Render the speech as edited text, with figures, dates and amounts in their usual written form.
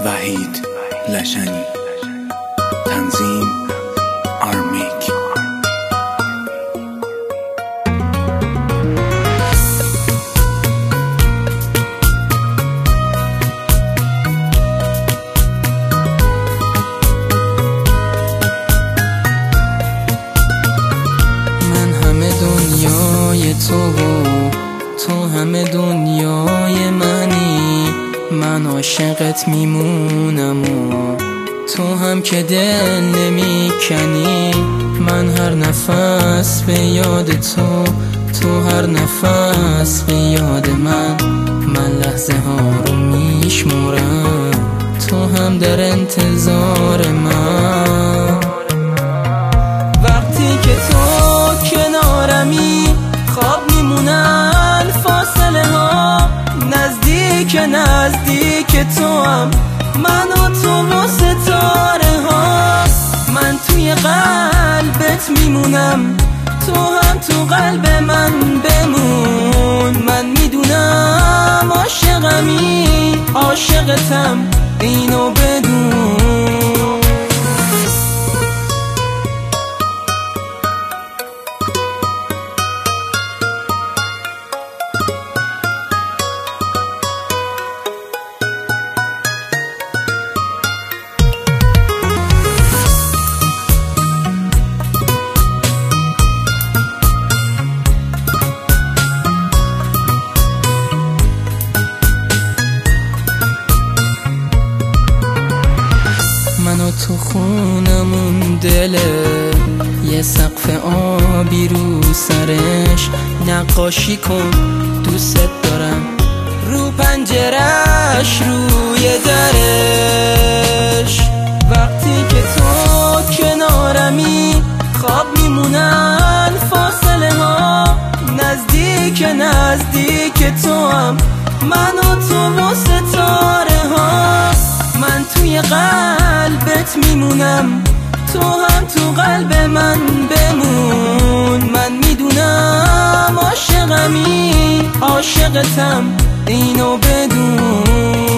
وحید لشنی. تنظیم آرمیک. من همه دنیای تو همه دنیای منی. من عاشقت میمونم و تو هم که دل نمیکنی. من هر نفس به یاد تو هر نفس به یاد من لحظه ها رو میشمرم، تو هم در انتظار من. وقتی که تو کنارمی خواب میمونن فاصله ها، نزدیک تو هم من و تو و ستاره ها. من توی قلبت میمونم، تو هم تو قلب من بمون. من میدونم عاشقمی، عاشقتم، اینو بدون. من و تو خونمون دله، یه سقف آبی رو سرش نقاشی کن. دوست دارم رو پنجرش روی درش. وقتی که تو کنارمی خواب میمونن فاصله ها، نزدیک تو هم من و تو و ستاره ها. من توی قلبت میمونم، تو هم تو قلب من بمون. من میدونم عاشقمی، عاشقتم، اینو بدون.